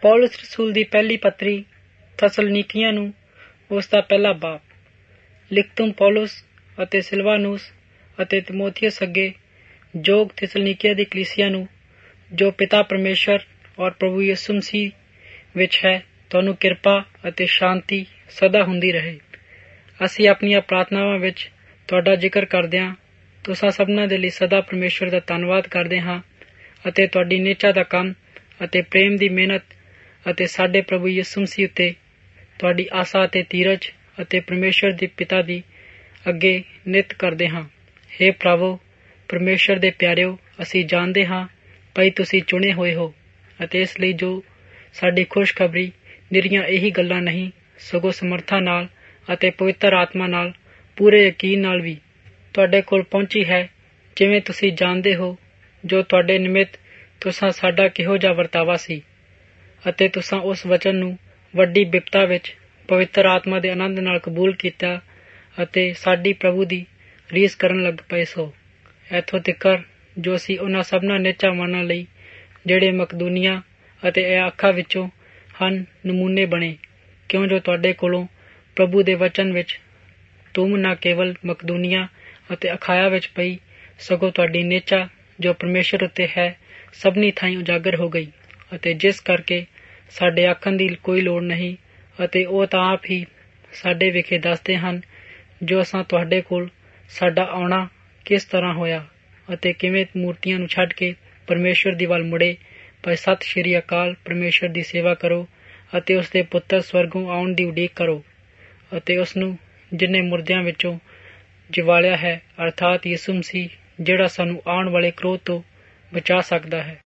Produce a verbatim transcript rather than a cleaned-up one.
ਪੌਲੁਸ ਰਸੂਲ ਦੀ ਪਹਿਲੀ ਪੱਤਰੀ ਥਸਲਨੀਕੀਆਂ ਨੂੰ ਉਸ ਦਾ ਪਹਿਲਾ ਬਾਪ। ਲਿਖਤੁਮ ਪੌਲੁਸ ਅਤੇ ਸਿਲਵਾਨੂਸ ਅਤੇ ਤਿਮੋਥੀਅਸ ਅੱਗੇ ਜੋਗ ਥਿਸਲਨੀਕੀਆਂ ਦੀ ਕਲੀਸਿਆ ਨੂੰ, ਜੋ ਪਿਤਾ ਪਰਮੇਸ਼ਰ ਔਰ ਪ੍ਰਭੂ ਯਿਸੂ ਮਸੀਹ ਵਿੱਚ ਹੈ, ਤੁਹਾਨੂੰ ਕਿਰਪਾ ਅਤੇ ਸ਼ਾਂਤੀ ਸਦਾ ਹੁੰਦੀ ਰਹੇ। ਅਸੀਂ ਆਪਣੀਆਂ ਪ੍ਰਾਰਥਨਾਵਾਂ ਵਿੱਚ ਤੁਹਾਡਾ ਜ਼ਿਕਰ ਕਰਦਿਆਂ ਤੁਸਾਂ ਸਭਨਾਂ ਦੇ ਲਈ ਸਦਾ ਪਰਮੇਸ਼ਰ ਦਾ ਧੰਨਵਾਦ ਕਰਦੇ ਹਾਂ ਅਤੇ ਤੁਹਾਡੀ ਨਿਹਚਾ ਦਾ ਕੰਮ ਅਤੇ ਪ੍ਰੇਮ ਦੀ ਮਿਹਨਤ ਅਤੇ ਸਾਡੇ ਪ੍ਰਭੂ ਯਿਸੂ ਮਸੀਹ ਉੱਤੇ ਤੁਹਾਡੀ ਆਸਾ ਅਤੇ ਧੀਰਜ ਅਤੇ ਪਰਮੇਸ਼ਰ ਦੇ ਪਿਤਾ ਦੀ ਅੱਗੇ ਨਿੱਤ ਕਰਦੇ ਹਾਂ। ਹੇ ਭਰਾਵੋ, ਪਰਮੇਸ਼ਰ ਦੇ ਪਿਆਰਿਓ, ਅਸੀਂ ਜਾਣਦੇ ਹਾਂ ਭਾਈ ਤੁਸੀਂ ਚੁਣੇ ਹੋਏ ਹੋ, ਅਤੇ ਇਸ ਲਈ ਜੋ ਸਾਡੀ ਖੁਸ਼ਖਬਰੀ ਨਿਰੀਆਂ ਇਹੀ ਗੱਲਾਂ ਨਹੀਂ, ਸਗੋਂ ਸਮਰਥਾ ਨਾਲ ਅਤੇ ਪਵਿੱਤਰ ਆਤਮਾ ਨਾਲ ਪੂਰੇ ਯਕੀਨ ਨਾਲ ਵੀ ਤੁਹਾਡੇ ਕੋਲ ਪਹੁੰਚੀ ਹੈ। ਜਿਵੇਂ ਤੁਸੀਂ ਜਾਣਦੇ ਹੋ ਜੋ ਤੁਹਾਡੇ ਨਿਮਿਤ ਤੁਸਾਂ ਸਾਡਾ ਕਿਹੋ ਜਿਹਾ ਵਰਤਾਵਾ ਸੀ, ਅਤੇ ਤੁਸਾਂ ਉਸ ਵਚਨ ਨੂੰ ਵੱਡੀ ਬਿਪਤਾ ਵਿੱਚ ਪਵਿੱਤਰ ਆਤਮਾ ਦੇ ਆਨੰਦ ਨਾਲ ਕਬੂਲ ਕੀਤਾ ਅਤੇ ਸਾਡੀ ਪ੍ਰਭੂ ਦੀ ਰੀਸ ਕਰਨ ਲੱਗ ਪਏ ਸੋ। ਇੱਥੋਂ ਤਿੱਕਰ ਜੋ ਅਸੀਂ ਉਹਨਾਂ ਸਭਨਾਂ ਨਿਹਚਾਵਾਨਾਂ ਲਈ ਜਿਹੜੇ ਮਕਦੂਨੀਆ ਅਤੇ ਇਆਖਾ ਵਿੱਚੋਂ ਹਨ ਨਮੂਨੇ ਬਣੇ, ਕਿਉਂ ਜੋ ਤੁਹਾਡੇ ਕੋਲੋਂ ਪ੍ਰਭੂ ਦੇ ਵਚਨ ਵਿੱਚ ਧੂਮ ਨਾ ਕੇਵਲ ਮਕਦੂਨੀਆ ਅਤੇ ਅਖਾਇਆ ਵਿੱਚ ਪਈ, ਸਗੋਂ ਤੁਹਾਡੀ ਨਿਹਚਾ ਜੋ ਪਰਮੇਸ਼ਰ ਉੱਤੇ ਹੈ ਸਭਨੀ ਥਾਈਂ ਉਜਾਗਰ ਹੋ ਗਈ, ਅਤੇ ਜਿਸ ਕਰਕੇ ਸਾਡੇ ਆਖਣ ਦੀ ਕੋਈ ਲੋੜ ਨਹੀਂ, ਅਤੇ ਉਹ ਤਾਂ ਆਪ ਹੀ ਸਾਡੇ ਵਿਖੇ ਦੱਸਦੇ ਹਨ ਜੋ ਅਸਾਂ ਤੁਹਾਡੇ ਕੋਲ ਸਾਡਾ ਆਉਣਾ ਕਿਸ ਤਰ੍ਹਾਂ ਹੋਇਆ ਅਤੇ ਕਿਵੇਂ ਮੂਰਤੀਆਂ ਨੂੰ ਛੱਡ ਕੇ ਪਰਮੇਸ਼ਰ ਦੀ ਵੱਲ ਮੁੜੇ। ਭਾਈ ਸਤਿ ਸ਼੍ਰੀ ਅਕਾਲ। ਪਰਮੇਸ਼ਰ ਦੀ ਸੇਵਾ ਕਰੋ ਅਤੇ ਉਸਦੇ ਪੁੱਤਰ ਸਵਰਗੋਂ ਆਉਣ ਦੀ ਉਡੀਕ ਕਰੋ, ਅਤੇ ਉਸਨੂੰ ਜਿਨ੍ਹੇ ਮੁਰਦਿਆਂ ਵਿੱਚੋਂ ਜਿਵਾਲਿਆ ਹੈ, ਅਰਥਾਤ ਯਿਸੂ ਮਸੀਹ, ਜਿਹੜਾ ਸਾਨੂੰ ਆਉਣ ਵਾਲੇ ਕ੍ਰੋਧ ਤੋਂ ਬਚਾ ਸਕਦਾ ਹੈ।